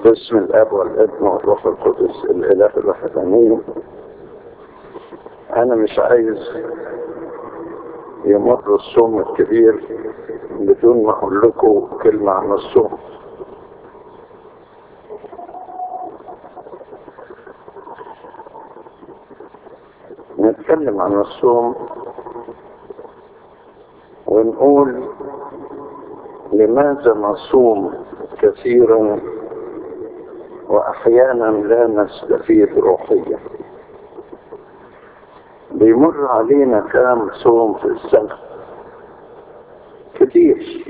باسم الاب والابن والروح القدس الاله الواحد امين. انا مش عايز يمر الصوم الكبير بدون ما اقول لكم كلمه عن الصوم. نتكلم عن الصوم ونقول لماذا نصوم كثيرا واحيانا لا نستفيد روحيا. بيمر علينا كام صوم في السنة؟ كتير.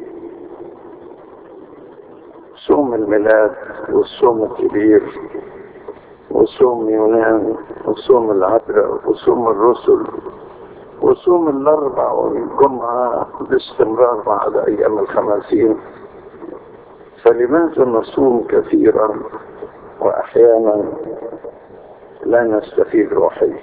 صوم الميلاد والصوم الكبير وصوم يونان وصوم العذراء وصوم الرسل وصوم الاربع والجمعة باستمرار بعد ايام الخمسين. فلماذا نصوم كثيرا واحيانا لا نستفيد روحيا؟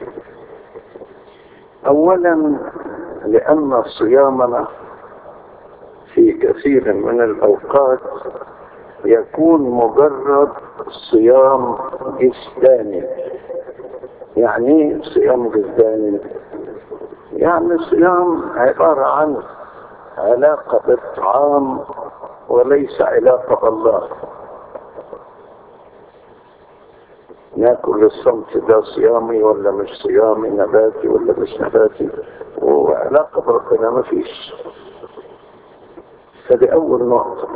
اولا لان صيامنا في كثير من الاوقات يكون مجرد صيام جسداني. يعني ايه صيام جسداني؟ يعني صيام عبارة عن علاقة بالطعام وليس علاقة بالله. ناكل الصمت ده صيامي ولا مش صيامي، نباتي ولا مش نباتي، وعلاقة بربنا ما فيش. فدي أول نقطة.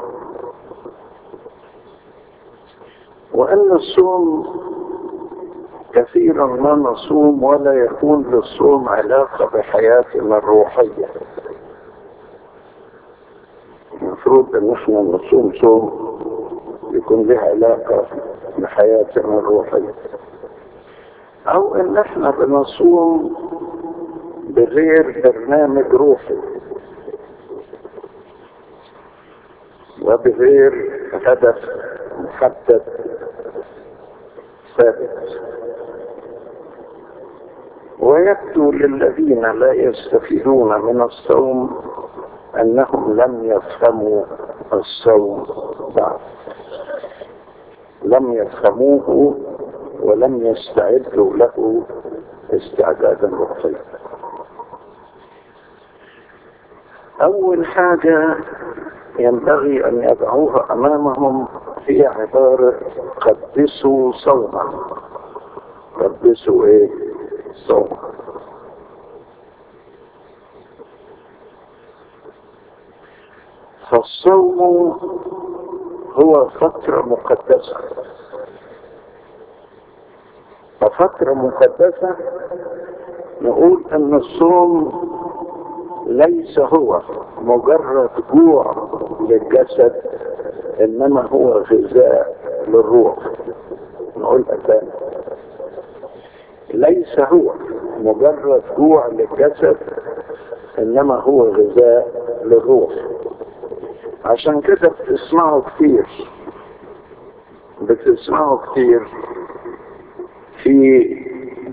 وأن الصوم كثيرا ما نصوم ولا يكون للصوم علاقة بحياتنا الروحية. المفروض أن احنا نصوم صوم يكون له علاقة بحياتنا الروحية، أو أن احنا بنصوم بغير برنامج روحي وبغير هدف محدد ثابت. ويبدو للذين لا يستفيدون من الصوم أنهم لم يفهموا الصوم بعد، لم يفهموه ولم يستعدوا له استعدادا روحيا. أول حاجة ينبغي أن يضعوها أمامهم هي عبارة قدسوا صوما. قدسوا إيه؟ صوما. فالصوم هو فترة مقدسة، ففترة مقدسة نقول أن الصوم ليس هو مجرد جوع للجسد، إنما هو غذاء للروح. نقول تاني، ليس هو مجرد جوع للجسد إنما هو غذاء للروح. عشان كده بتسمعوا كتير في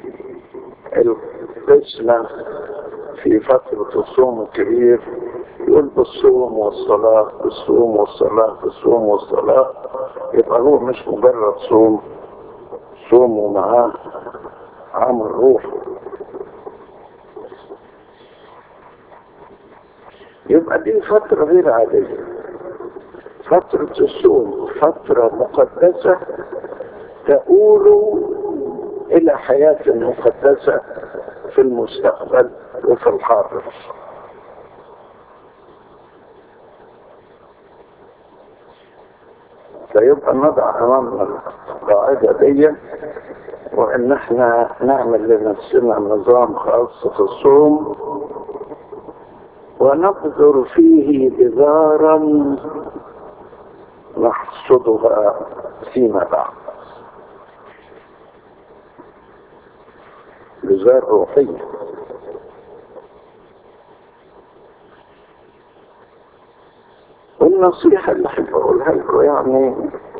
القسمة في فترة الصوم الكبير يقول بالصوم والصلاة بالصوم والصلاة بالصوم والصلاة. يبقى هو مش مجرد صوم ومعاه عمل روح. يبقى دي فترة غير عادية. فترة الصوم فترة مقدسة تؤول إلى حياة مقدسة في المستقبل وفي الحاضر. فيبقى نضع أمامنا القاعدة دي، وإن احنا نعمل لنفسنا نظام خاص في الصوم ونبذر فيه بذارا نحصدها فيما بعد. بذار روحية. والنصيحة اللي احب اقولها لكم يعني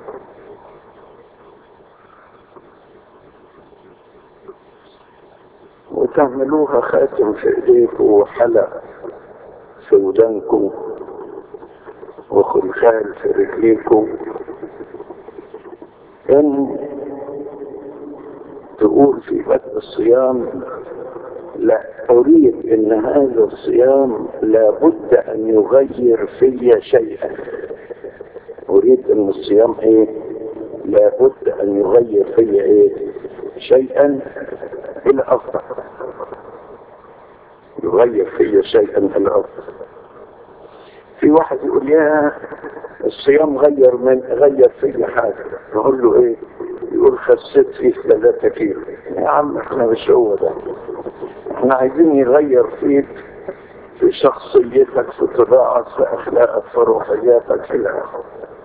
وتعملوها خاتم في ايديكم وحلق في ودانكم وخلخال في رجليكم ان تقول في بدء الصيام لا اريد ان هذا الصيام لابد ان يغير في شيئا. اريد ان الصيام ايه؟ لابد ان يغير في ايه؟ شيئا الى افضل. يغير في شيئا الى افضل. في واحد يقول يا الصيام غير في حاجه، نقول له ايه؟ يقول خسيت فيه 3 كيلو. يا عم احنا مش هو ده، احنا عايزين يغير فيك في شخصيتك، في طباعك، في اخلاقك، في روحياتك، في الاخر.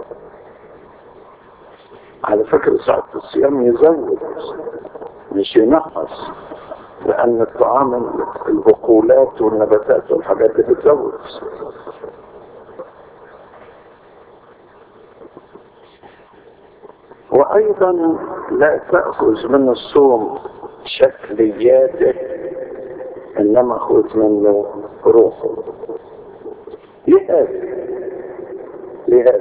على فكرة ساعة الصيام يزود مش ينقص، لان الطعام البقولات والنباتات والحاجات دي بتزود. وايضا لا تأخذ من الصوم شكلياته، انما خذ منه روحه. لهذا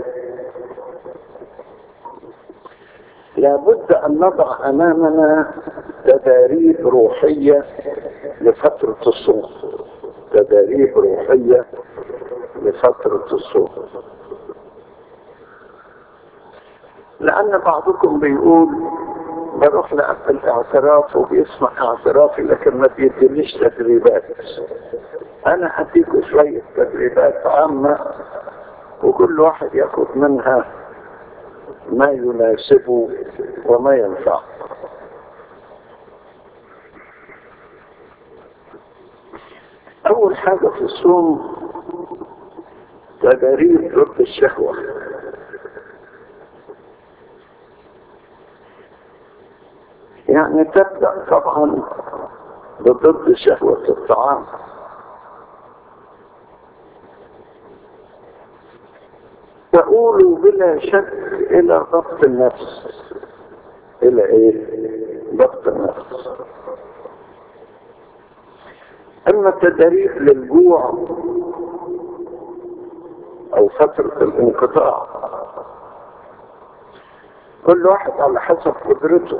لابد ان نضع امامنا تداريب روحية لفترة الصوم. تداريب روحية لفترة الصوم. لان بعضكم بيقول بروح لأب الاعتراف وبيسمع اعترافي لكن ما بيدينيش تدريبات. انا هديكم شوية تدريبات عامة وكل واحد ياخذ منها ما يناسبه وما ينفع. اول حاجة في الصوم تدريب ضد الشهوة. يعني تبدأ طبعا بضد شهوة الطعام. تقول بلا شك الى ضبط النفس. الى ايه؟ ضبط النفس. اما التدريب للجوع او فترة الانقطاع كل واحد على حسب قدرته،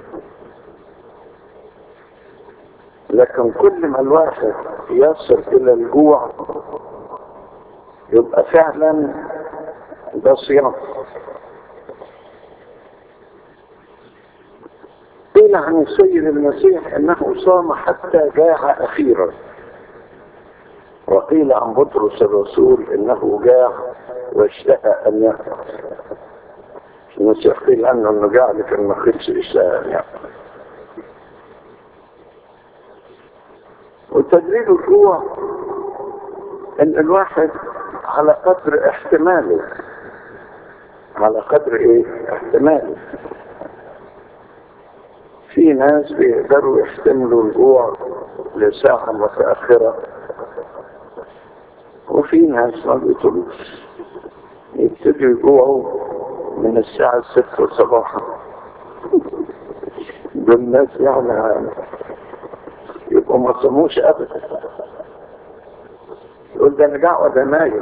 لكن كل ما الواحد يصل الى الجوع يبقى فعلا ده صيام. قيل عن السيد المسيح انه صام حتى جاع اخيرا، وقيل عن بطرس الرسول انه جاع واشتهى ان يأكل. المسيح قيل عنه انه جاع لكن ما خلش اشتهى ان يأكل. وتدريب الجوع ان الواحد على قدر احتماله. على قدر ايه؟ احتماله. في ناس بيقدروا يحتملوا الجوع لساعة متأخرة، وفي ناس ما بيطلوش يبتدوا يجوعوا من الساعة 6 صباحا. دول ناس يعني يبقوا ما صموش ابدا. يقول ده انا جاع وده نايم.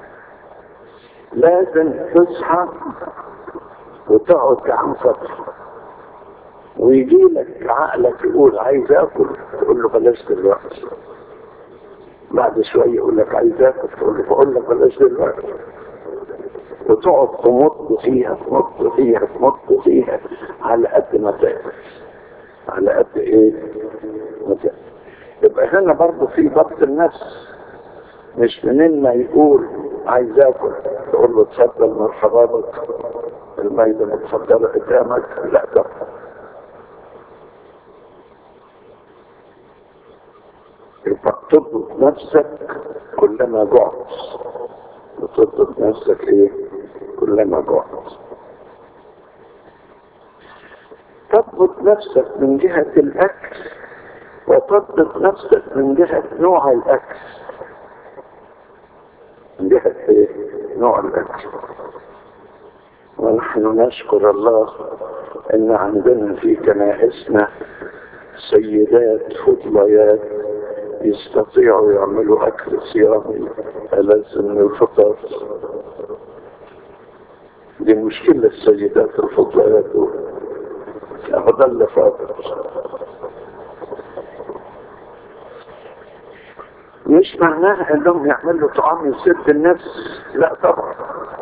لازم تصحى وتقعد جعان فترة ويجي لك عقلك يقول عايز اكل، تقول له بلاش دلوقتي. بعد شوية يقول لك عايز اكل، تقول له بقول لك بلاش دلوقتي. وتقعد تمط فيها تمط فيها تمط فيها على قد ما تاكل. على قد ايه؟ ما تاكل. يبقى هنا برضه في ضبط النفس. مش منين ما يقول عايز اكل تقول له اتفضل مرحبا بك، الميدة متفضلة قدامك. لا ده يبقى تضبط نفسك كلما جعت. تضبط نفسك ايه؟ كلما جعت. تضبط نفسك من جهة الاكل وتضبط نفسك من جهة نوع الاكل. من جهة ايه؟ نوع الاكل. ونحن نشكر الله ان عندنا في كنائسنا سيدات فضليات يستطيعوا يعملوا اكل صيامي ألذ من الفطار. دي مشكلة السيدات الفضليات دول، ده اللي فاضل. مش معناها انهم يعملوا طعام يسد النفس، لا طبعا،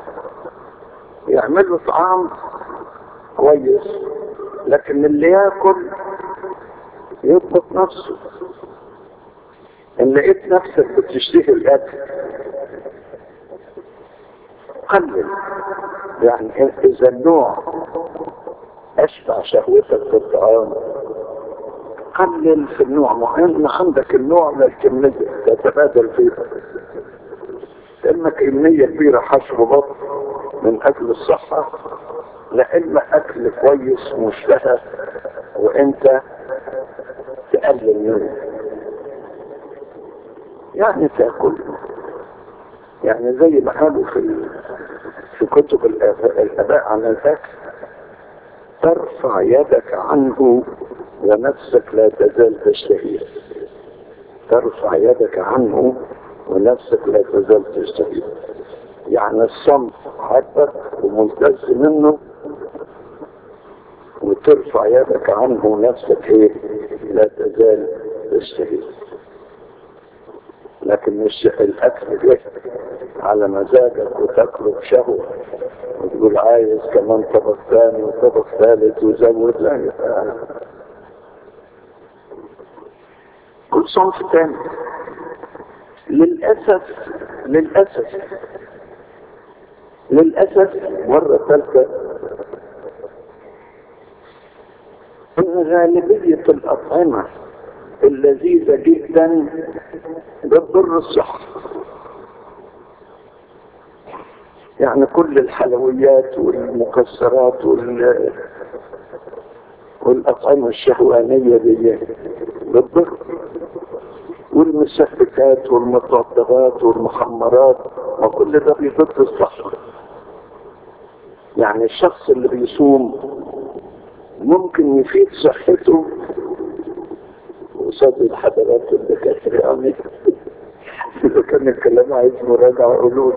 يعملوا طعام كويس، لكن اللي ياكل يضبط نفسه. ان لقيت نفسك بتشتهي الاكل قلل، يعني اذا النوع اشبع شهوتك في الطعام قلل في النوع معين، عندك النوع للكمية تتبادل فيها. اما كمية كبيرة حشو بطن من اجل الصحة، لا اما اكل كويس مشتهى وانت تقلل منه. يعني تاكل، يعني زي ما قالوا في كتب الاباء عن الاكل، ترفع يدك عنه ونفسك لا تزال تشتهيه. ترفع يدك عنه ونفسك لا تزال تشتهيه، يعني الصمت عاجبك وملتز منه، وترفع يدك عنه ونفسك ايه؟ لا تزال تشتهيه. لكن مش الاكل ده على مزاجك وتاكله بشهوه وتقول عايز كمان طبق ثاني وطبق ثالث وزود، لا، كل صنف تاني. للأسف مرة ثالثة ان غالبية الأطعمة اللذيذة جدا بتضر الصحة. يعني كل الحلويات والمكسرات والأطعمة الشهوانية دي بتضر، والمسكتات والمطبخات والمحمرات وكل ده بيضر الصحة. يعني الشخص اللي بيصوم ممكن يفيد صحته قصاد الحضارات والدكاترة. يعني إذا كان الكلام عايز مراجعة علوم،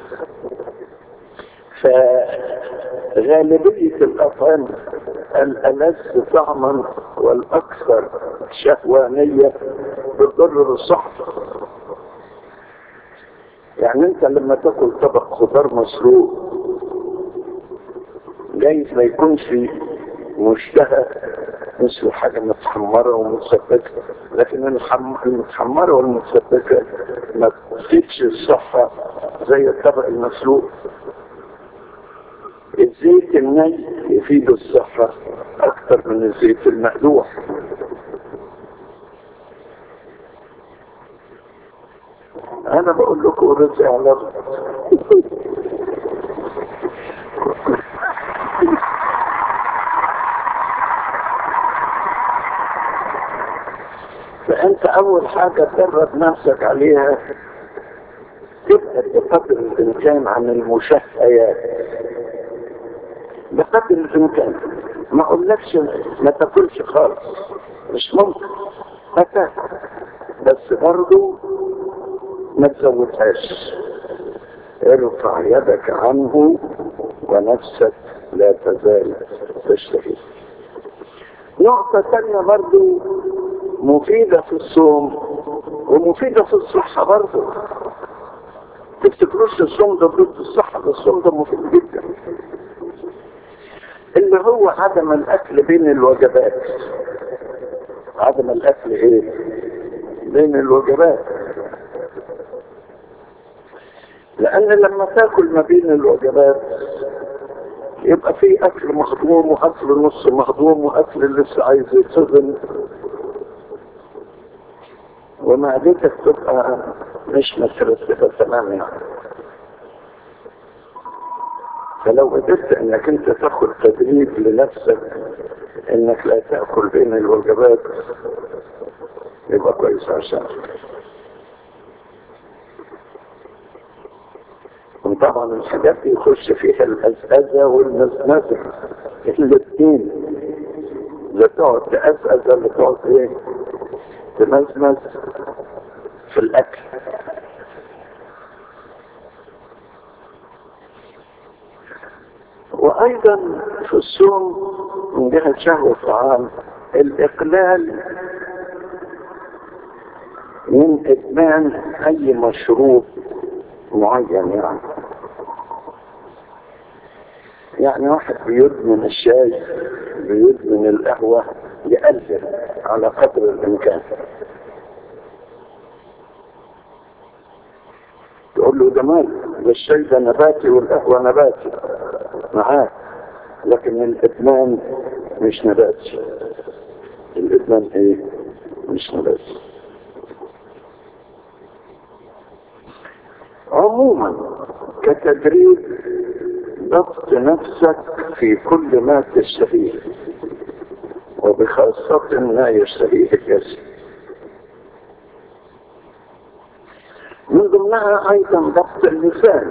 فغالبية الأطعمة الألذ طعما والأكثر شهوانية بتضر الصحة. يعني أنت لما تاكل طبق خضار مسلوق جايز ما يكونش مشتهى مثل حاجة متحمرة ومتسبكة، لكن المتحمرة والمتسبكة ما تفيدش الصحة زي الطبق المسلوق. الزيت الني يفيد الصحة أكثر من الزيت المقدوح. أنا بقول لكم رزق على رزق. فأنت أول حاجة تدرب نفسك عليها تبعد بقدر الإمكان عن المشهيات بقدر الإمكان. ما أقولكش ما تاكلش خالص، مش ممكن، هتاكل بس برضو ما تزودهاش. ارفع يدك عنه ونفسك لا تزال تشتهي. نقطة ثانية برضو مفيدة في الصوم ومفيدة في الصحة برضو. تفتكروش الصوم ده ضد الصحة، الصوم ده مفيد جدا، اللي هو عدم الأكل بين الوجبات. عدم الأكل إيه؟ بين الوجبات. لأن لما تاكل ما بين الوجبات يبقى في أكل مهضوم وأكل نص مهضوم وأكل لسه عايز يتهضم، ومعدتك تبقى مش مترتبة تماما يعني. فلو قدرت انك انت تاخد تدريب لنفسك انك لا تأكل بين الوجبات يبقى كويس عشانك. وطبعا الحاجات دي يخش فيها الأزأزة والمزمزة الاثنين، لا تقعد تأزأز ولا تقعد ايه تمزمز في الأكل. وأيضا في الصوم من جهة شهوة الطعام الإقلال من إدمان أي مشروب معين. يعني واحد بيدمن الشاي، بيدمن القهوة، يقلل على قدر الإمكان. تقول له ده مال، ده الشاي ده نباتي والقهوة نباتي معاك، لكن الإدمان مش نباتي. الإدمان إيه؟ مش نباتي. عموما كتدريب ضبط نفسك في كل ما تشتهيه، وبخاصة ما يشتهيه الجسد. من ضمنها أيضا ضبط اللسان.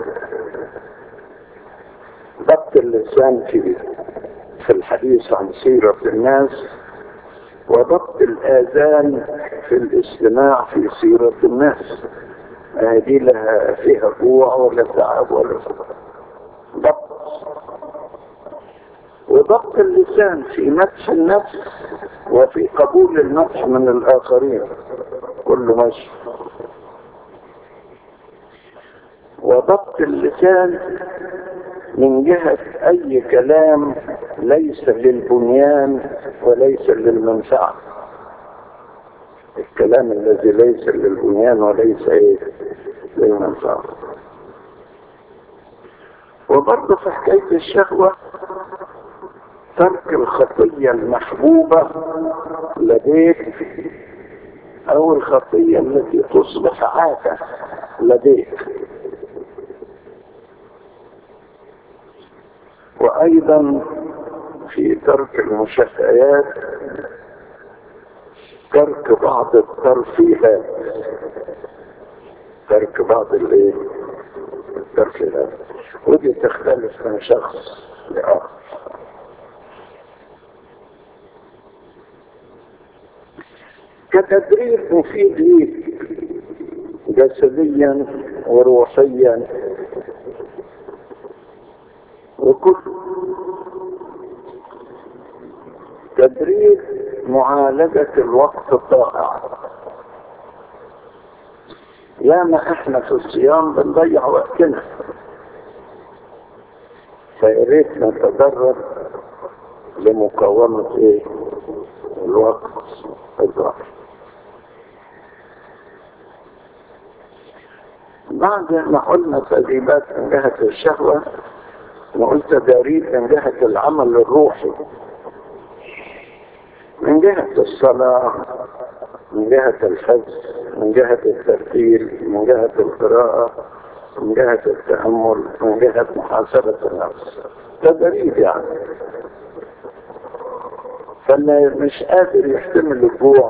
ضبط اللسان في الحديث عن سيرة الناس، وضبط الآذان في الاستماع في سيرة الناس. دي لها فيها جوع ولا تعب ولا ضبط. وضبط اللسان في مدح النفس وفي قبول المدح من الآخرين، كله ماشي. وضبط اللسان من جهة أي كلام ليس للبنيان وليس للمنفعة. الكلام الذي ليس للبنيان وليس للمنفعة. وبرضه في حكاية الشهوة ترك الخطية المحبوبة لديك أو الخطية التي تصبح عادة لديك. وأيضا في ترك المشتهيات ترك بعض الترفيهات. ترك بعض الترفيهات، ودي تختلف من شخص لآخر. كتدريب مفيد ليك جسديا وروحيا وكل تدريب معالجة الوقت الضائع. ياما احنا في الصيام بنضيع وقتنا، فياريت نتدرب لمقاومة الوقت الضائع. بعد ما قلنا تدريبات من جهة الشهوة، نقول تدريب من جهة العمل الروحي، من جهة الصلاة، من جهة الحفظ، من جهة الترتيل، من جهة القراءة، من جهة التأمل، من جهة محاسبة النفس. تدريب يعني. فاللي مش قادر يحتمل الجوع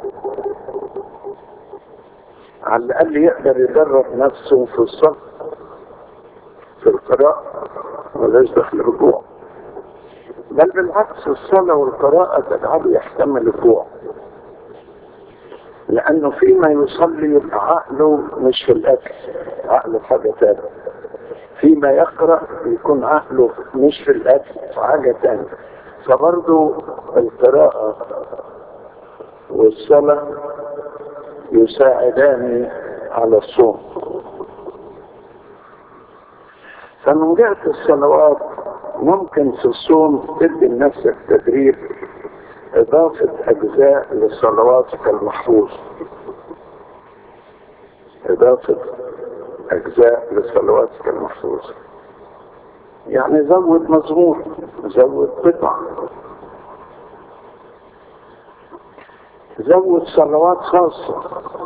على الأقل يقدر يدرب نفسه في الصلاة، في القراءة، ملاش دخل الجوع. بل بالعكس الصلاة والقراءة تجعله يحتمل الجوع، لأنه فيما يصلي يبقى عقله مش في الأكل، عقله في حاجة تانية. فيما يقرأ يكون عقله مش في الأكل، في حاجة تانية. فبرضو القراءة والصلاة يساعدان على الصوم. فمن جهة الصلوات ممكن في الصوم تدي لنفسك تدريب إضافة أجزاء لصلواتك المحفوظ. إضافة أجزاء لصلواتك المحفوظة، يعني زود مزمور، زود قطع، زود صلوات خاصة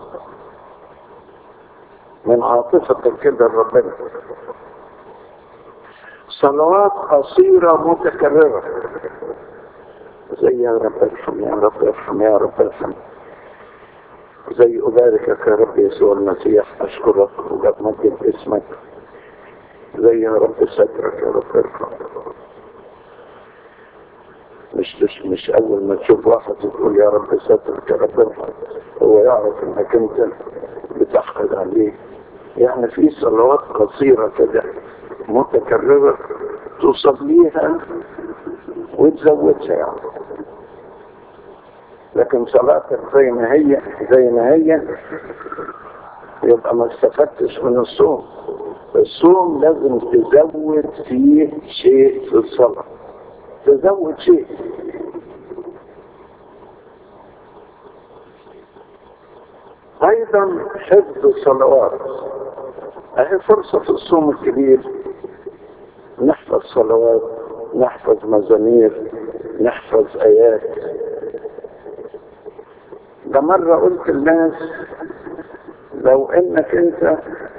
من عاطفتك كده لربنا، صلوات قصيرة متكررة زي يا رب ارحم، يا رب ارحم، يا رب ارحم، زي أباركك يا رب يسوع المسيح، أشكرك وأمجد اسمك، زي يا رب سترك يا رب ارحم. مش أول ما تشوف واحد تقول يا رب سترك يا رب ارحم، هو يعرف إنك أنت بتحقد عليه. يعني في صلوات قصيرة كده متكررة تصليها وتزودها يعني. لكن صلاتك زي ما هي يبقى ما استفدتش من الصوم. الصوم لازم تزود فيه شيء في الصلاة، تزود شيء. ايضا حفظ الصلوات، اهي فرصة في الصوم الكبير نحفظ صلوات، نحفظ مزامير، نحفظ ايات. ده مرة قلت للناس لو انك انت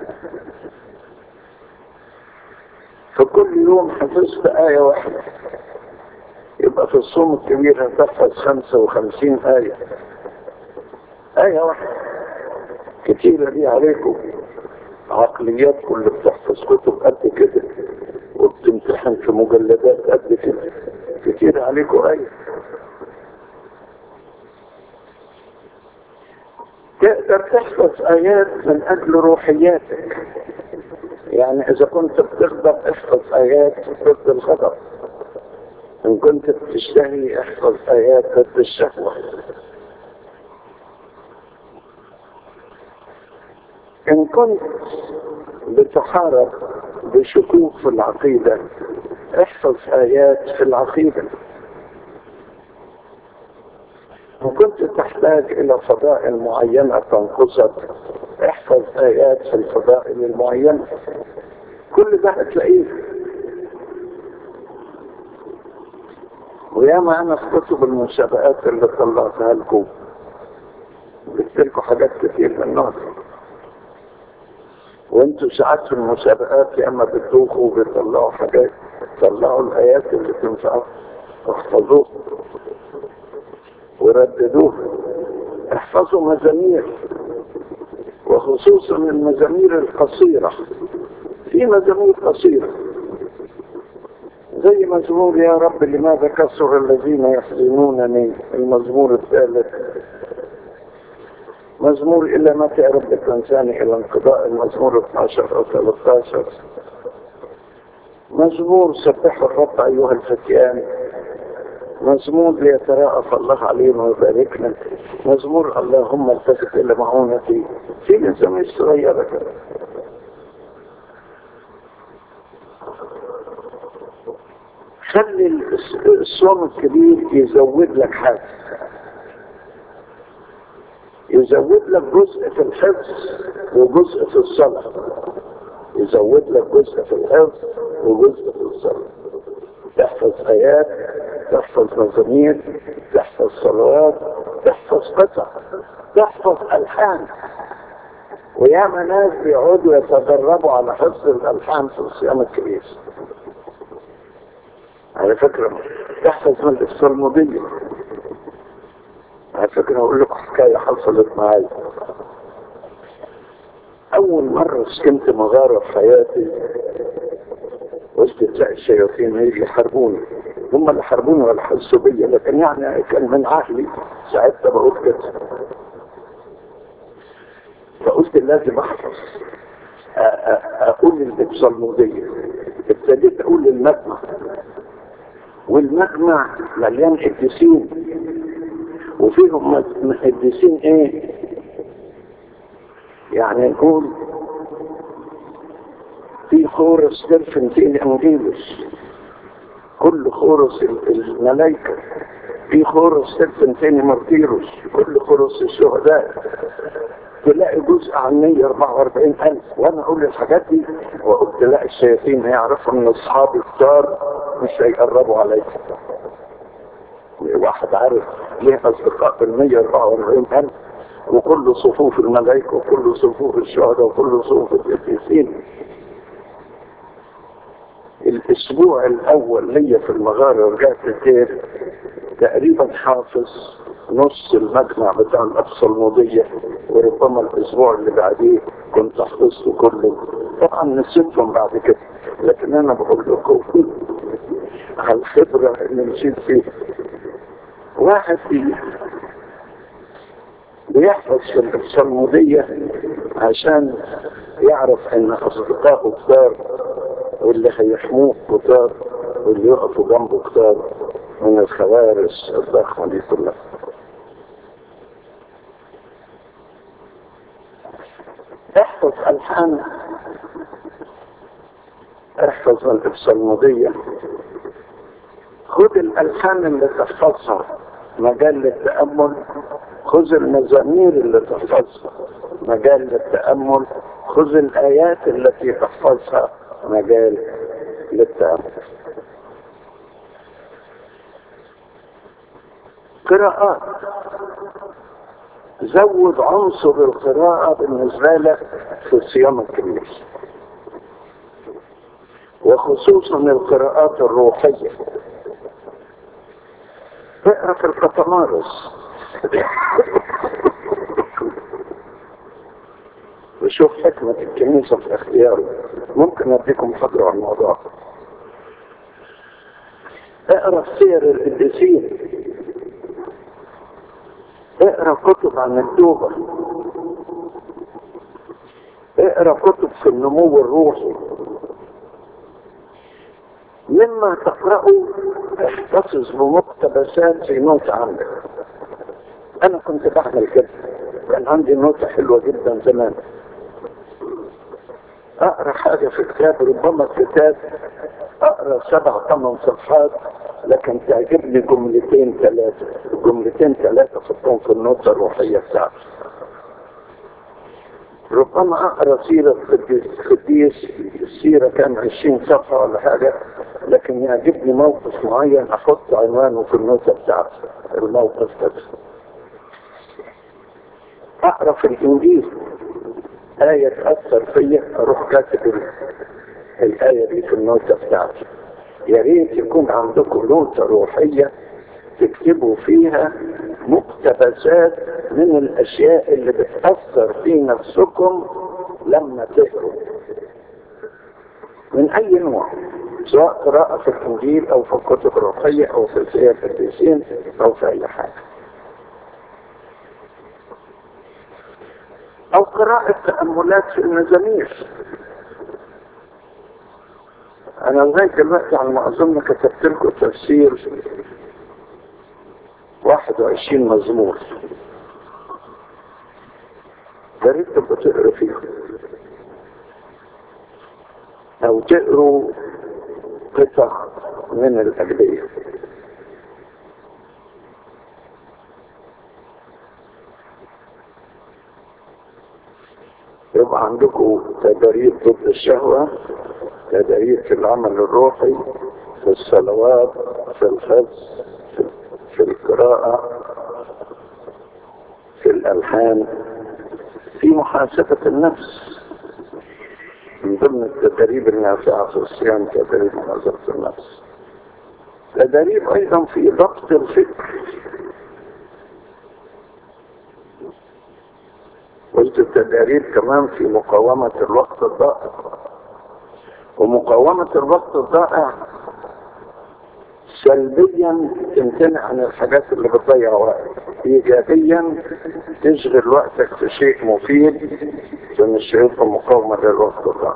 في كل يوم حفظت آية واحدة يبقى في الصوم الكبير هتحفظ 55 آية. آية واحدة كتيرة دي عليكم. عقلياتكم اللي بتحفظ كتب قد كده وبتمتحن في مجلدات قد كده، كتير عليكم آية. تقدر تحفظ آيات من أجل روحياتك، يعني إذا كنت بتغضب احفظ آيات ضد الغضب، إن كنت بتشتهي احفظ آيات ضد الشهوة، إن كنت بتحارب بشكوك في العقيدة احفظ آيات في العقيدة، إن كنت تحتاج إلى فضائل معينة تنقصك احفظ آيات في الفضائل المعينة. كل ده هتلاقيه. وياما أنا في كتب المسابقات اللي طلعتها لكم جبت لكم حاجات كتير من النوع، وانتوا ساعات في المسابقات يا اما بتدوخوا وبيطلعوا حاجات، طلعوا الايات اللي تنفعوا واحفظوها ورددوها. احفظوا مزامير، وخصوصا المزامير القصيرة. في مزامير قصيرة زي مزمور يا رب لماذا كثر الذين يحزنونني، المزمور الثالث. مزمور إلى متى يا رب تنساني إلى انقضاء، المزمور 12 أو 13. مزمور سبحوا الرب أيها الفتيان، مزمور ليتراءف الله علينا ويباركنا، مزمور اللهم التفت إلى معونتي. في مزامير صغيرة كده. خلي الصوم الكبير يزود لك حاجة، يزود لك جزء في الحفظ وجزء في الصلاة، يزود لك جزء في الحفظ وجزء في الصلاة. تحفظ آيات، تحفظ مزامير، تحفظ صلوات، تحفظ قطع، تحفظ ألحان. وياما ناس بيقعدوا يتدربوا على حفظ الألحان في الصيام الكبير. على فكرة تحفظ من الصلمودية. على فكرة أقول لكم حكاية حصلت معايا. أول مرة سكنت مغارة في حياتي قلت تلاقي الشياطين هيجي يحاربوني. هم اللي حاربوني ولا حسوا بيا، لكن يعني كان من عقلي ساعتها بقول كده. فقلت لازم أحفظ أقول الصلمودية. ابتديت أقول المجمع، والمجمع مليان قديسين، وفيهم قديسين ايه يعني، نقول في خورس ترفنتين انجيلوس، كل خورس الملائكة، في خورس ترفنتين مارتيروس، كل خورس الشهداء. تلاقي جزء عن 144,000. وانا اقول الحاجات دي وقلت لا الشياطين هيعرفوا ان اصحاب الدار مش هيقربوا عليك. واحد عارف ليه اصدقاء في 144,000 وكل صفوف الملائكة وكل صفوف الشهداء وكل صفوف القديسين. الاسبوع الاول ليا في المغارة رجعت الدير تقريبا حافظ نص المجمع بتاع الصلمودية، وربما الاسبوع اللي بعديه كنت حفظته كله. طبعا نسيتهم بعد كده، لكن انا بقول لكم على الخبرة اللي مشيت فيها. واحد بيحفظ في الصلمودية عشان يعرف ان اصدقائه كتار واللي هيحموه كتار واللي يقفوا جنبه كتار من الخوارس الضخمة دي كلها. احفظ ألحان، احفظ الإبصالمودية، خذ الألحان اللي تحفظها مجال للتأمل، خذ المزامير اللي تحفظها مجال للتأمل، خذ الآيات التي تحفظها مجال للتأمل. قراءات، زود عنصر القراءة بالنسبة لك في الصيام الكبير، وخصوصا القراءات الروحية. اقرأ في القطمارس وشوف حكمة الكنيسة في اختياره. ممكن اديكم محاضرة عن الموضوع. اقرأ سير القديسين، اقرأ كتب عن التوبة، اقرأ كتب في النمو الروحي. مما تقرأه احتفظ بمقتبسات في نوتة عندك. انا كنت بعمل كده، كان عندي نوتة حلوة جدا زمان. اقرأ حاجة في كتاب، ربما الكتاب اقرأ 7-8 صفحات، لكن تعجبني جملتين ثلاثة احطهم في النوتة الروحية بتاعتي. ربما اقرأ سيرة قديس، السيرة كان 20 صفحة ولا حاجة، لكن يعجبني موقف معين احط عنوانه في النوتة بتاعتي، الموقف ده. اقرأ في الانجيل آية تأثر فيا، اروح كاتب الآية دي في النوتة بتاعتي. يا ريت يكون عندكم نوتة روحية تكتبوا فيها مقتبسات من الأشياء اللي بتأثر في نفسكم لما تقروا، من أي نوع، سواء قراءة في الإنجيل أو في الكتب الروحية أو في سير القديسين أو في أي حاجة، أو قراءة تأملات في المزامير. أنا لغاية دلوقتي على ما أظن كتبت لكم تفسير 21 مزمور، يا ريت تبقوا تقروا فيهم أو تقروا قطع من الأجبية. يبقى عندكم تدريب ضد الشهوة، تدريب في العمل الروحي، في الصلوات، في الحفظ، في القراءة، في الألحان، في محاسبة النفس. من ضمن التدريب النافعة في الصيام تدريب محاسبة النفس. تدريب أيضا في ضبط الفكر. قلت التدريب كمان في مقاومة الوقت الضائع. ومقاومة الوقت الضائع سلبيا تمتنع عن الحاجات اللي بتضيع وقت، ايجابيا تشغل وقتك في شيء مفيد فمش هيبقى مقاومة للوقت الضائع.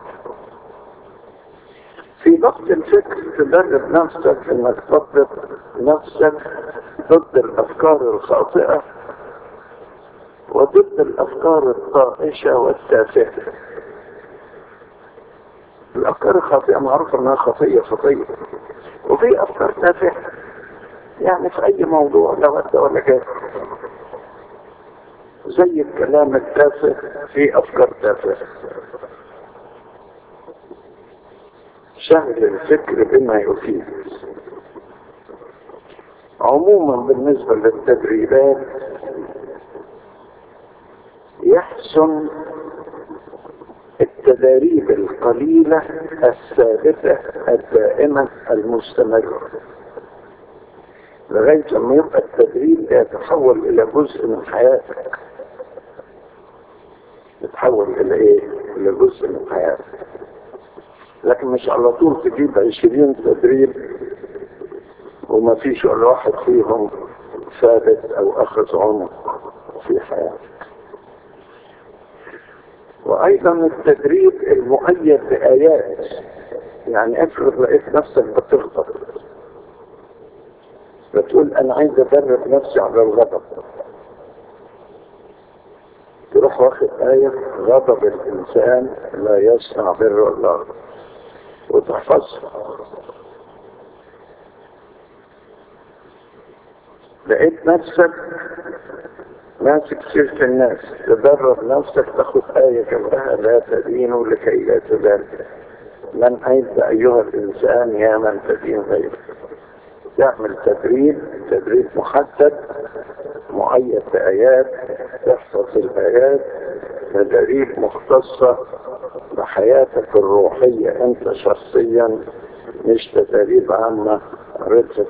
في ضبط الفكر تدرب نفسك انك تضبط نفسك ضد الافكار الخاطئة وضد الافكار الطائشة والتافهة. الافكار الخاطئة معروفة انها خطية، وفي افكار تافهة يعني في اي موضوع لا ود ولا جاد، زي الكلام التافه في افكار تافهة. شغل الفكر بما يفيد. عموما بالنسبة للتدريبات يحسن التدريب القليلة الثابتة الدائمة المستمرة لغاية لما يبقى التدريب يتحول إلى جزء من حياتك. يتحول إلى إيه؟ إلى جزء من حياتك. لكن مش على طول تجيب 20 تدريب وما فيش ولا واحد فيهم ثابت أو أخذ عمق في حياتك. وأيضا التدريب المؤيد بآيات. يعني افرض لقيت نفسك بتغضب، بتقول انا عايز ادرب نفسي على الغضب، تروح واخد آية غضب الإنسان لا يصنع بر الله وتحفظها. لقيت نفسك ماسك سيرة الناس، تدرب نفسك تاخد آية جنبها لا تدينوا لكي لا تدان، من أنت أيها الإنسان يا من تدين غيرك. تعمل تدريب محدد مؤيد بآيات، تحفظ الآيات، تدريب مختصة بحياتك الروحية أنت شخصيا، مش تدريب عامة قريتها